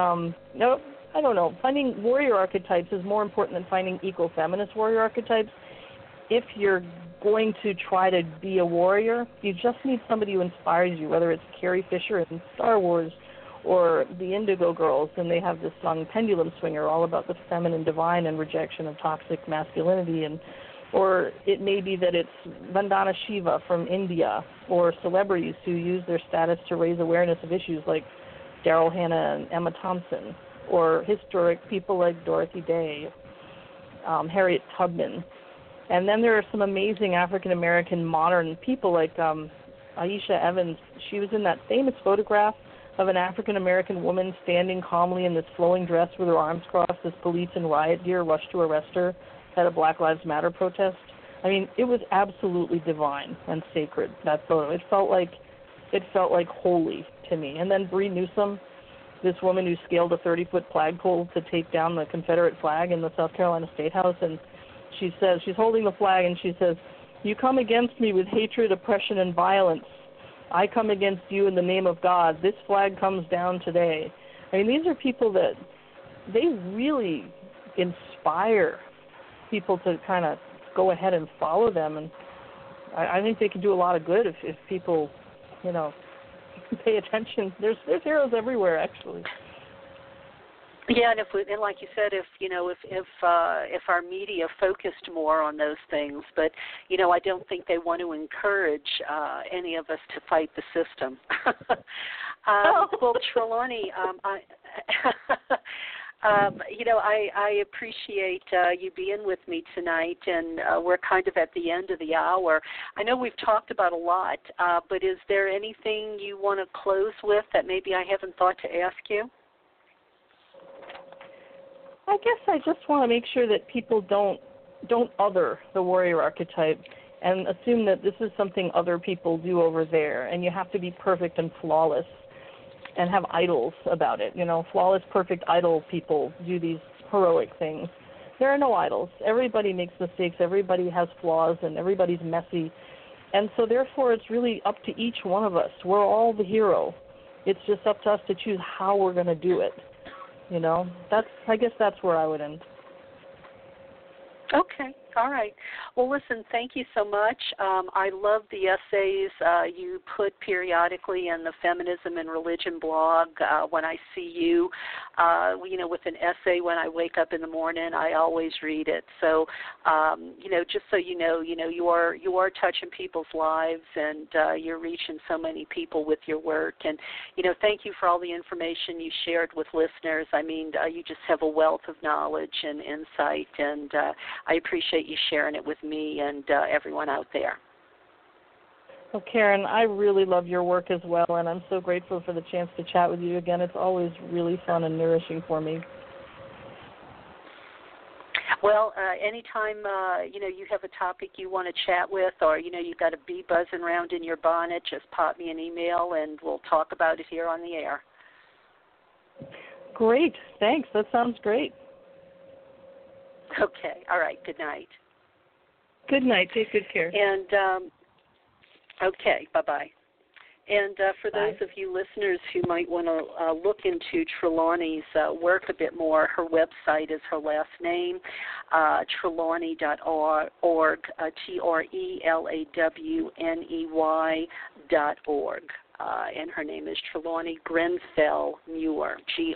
warrior archetypes is more important than finding ecofeminist warrior archetypes. If you're going to try to be a warrior, you just need somebody who inspires you, whether it's Carrie Fisher in Star Wars or the Indigo Girls, and they have this song Pendulum Swinger, all about the feminine divine and rejection of toxic masculinity, or it may be that it's Vandana Shiva from India, or celebrities who use their status to raise awareness of issues like Daryl Hannah and Emma Thompson, or historic people like Dorothy Day, Harriet Tubman. And then there are some amazing African-American modern people like Aisha Evans. She was in that famous photograph of an African-American woman standing calmly in this flowing dress with her arms crossed as police and riot gear rushed to arrest her at a Black Lives Matter protest. I mean, it was absolutely divine and sacred, that photo. It felt like holy to me. And then Bree Newsom, this woman who scaled a 30-foot flagpole to take down the Confederate flag in the South Carolina State House, and she says, she's holding the flag, and she says, "You come against me with hatred, oppression, and violence. I come against you in the name of God. This flag comes down today." I mean, these are people that they really inspire people to kind of go ahead and follow them, and I think they can do a lot of good if people, pay attention. There's heroes everywhere, actually. Yeah, and like you said, if our media focused more on those things, but I don't think they want to encourage any of us to fight the system. Well, Trelawney, I appreciate you being with me tonight, and we're kind of at the end of the hour. I know we've talked about a lot, but is there anything you want to close with that maybe I haven't thought to ask you? I guess I just want to make sure that people don't don't other the warrior archetype and assume that this is something other people do over there, and you have to be perfect and flawless and have idols about it. Flawless, perfect idol people do these heroic things. There are no idols. Everybody makes mistakes. Everybody has flaws, and everybody's messy. And so therefore it's really up to each one of us. We're all the hero. It's just up to us to choose how we're going to do it. I guess that's where I would end. Okay. All right. Well, listen, thank you so much. I love the essays you put periodically in the Feminism and Religion blog. When I see you, with an essay when I wake up in the morning, I always read it. So, just so you know, you are touching people's lives, and you're reaching so many people with your work. And, thank you for all the information you shared with listeners. I mean, you just have a wealth of knowledge and insight, and I appreciate you sharing it with me and everyone out there. Well, Karen, I really love your work as well, and I'm so grateful for the chance to chat with you again. It's always really fun and nourishing for me. Well, anytime, you have a topic you want to chat with, or, you've got a bee buzzing around in your bonnet, just pop me an email and we'll talk about it here on the air. Great. Thanks. That sounds great. Okay. All right. Good night. Good night. Take good care. And, okay. Bye-bye. And for those of you listeners who might want to look into Trelawney's work a bit more, her website is her last name, Trelawney.org, TRELAWNEY.org. And her name is Trelawney Grenfell Muir,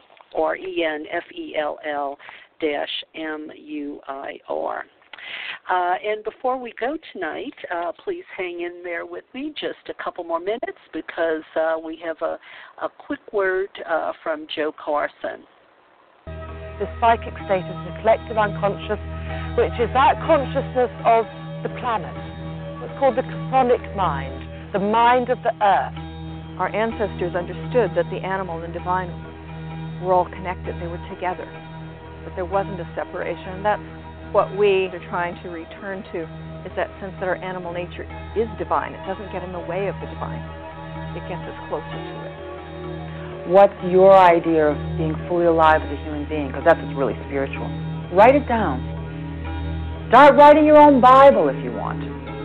GRENFELL-MUIR. And before we go tonight, please hang in there with me just a couple more minutes, because we have a quick word from Jo Carson. The psychic state is the collective unconscious, which is that consciousness of the planet. It's called the chthonic mind, the mind of the earth. Our ancestors understood that the animal and divine were all connected. They were together, but there wasn't a separation. And that's what we are trying to return to, is that sense that our animal nature is divine. It doesn't get in the way of the divine. It gets us closer to it. What's your idea of being fully alive as a human being? Because that's what's really spiritual. Write it down. Start writing your own Bible if you want.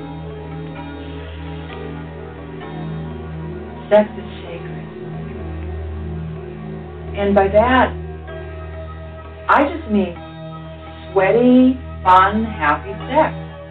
Sex is sacred. And by that, I just mean sweaty, fun, happy sex.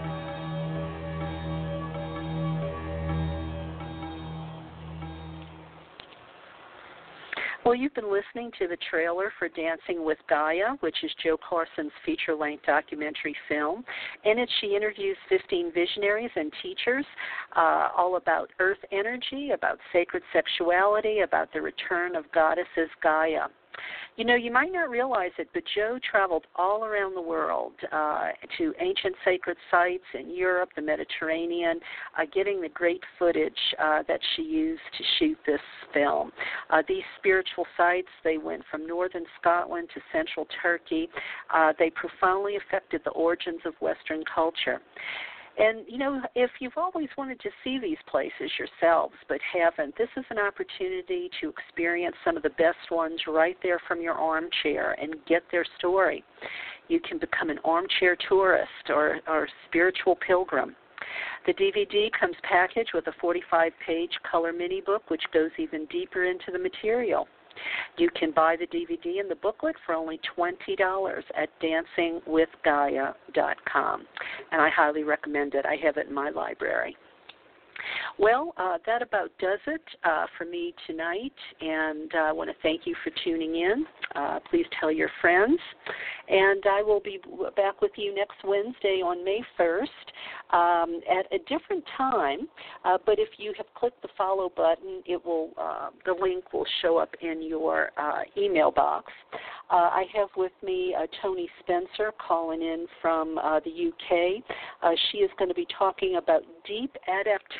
Well, you've been listening to the trailer for Dancing with Gaia, which is Jo Carson's feature-length documentary film. In it, she interviews 15 visionaries and teachers all about earth energy, about sacred sexuality, about the return of goddesses Gaia. You might not realize it, but Jo traveled all around the world to ancient sacred sites in Europe, the Mediterranean, getting the great footage that she used to shoot this film. These spiritual sites, they went from northern Scotland to central Turkey. They profoundly affected the origins of Western culture. And, if you've always wanted to see these places yourselves but haven't, this is an opportunity to experience some of the best ones right there from your armchair and get their story. You can become an armchair tourist or spiritual pilgrim. The DVD comes packaged with a 45-page color mini book, which goes even deeper into the material. You can buy the DVD and the booklet for only $20 at dancingwithgaia.com, and I highly recommend it. I have it in my library. Well, that about does it for me tonight, and I want to thank you for tuning in. Please tell your friends, and I will be back with you next Wednesday on May 1st at a different time, but if you have clicked the follow button, it will the link will show up in your email box. I have with me Tony Spencer calling in from the UK. She is going to be talking about deep adaptation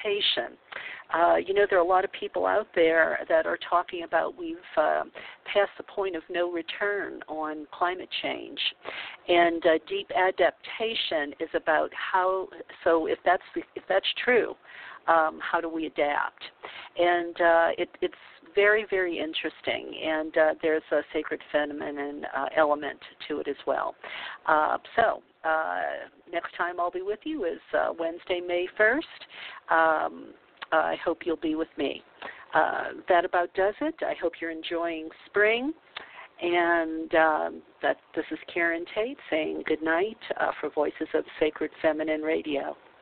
adaptation. There are a lot of people out there that are talking about we've passed the point of no return on climate change. And deep adaptation is about how, so if that's true, how do we adapt? And it's very, very interesting, and there's a sacred feminine element to it as well. So next time I'll be with you is Wednesday, May 1st. I hope you'll be with me. That about does it. I hope you're enjoying spring. And this is Karen Tate saying good night for Voices of Sacred Feminine Radio.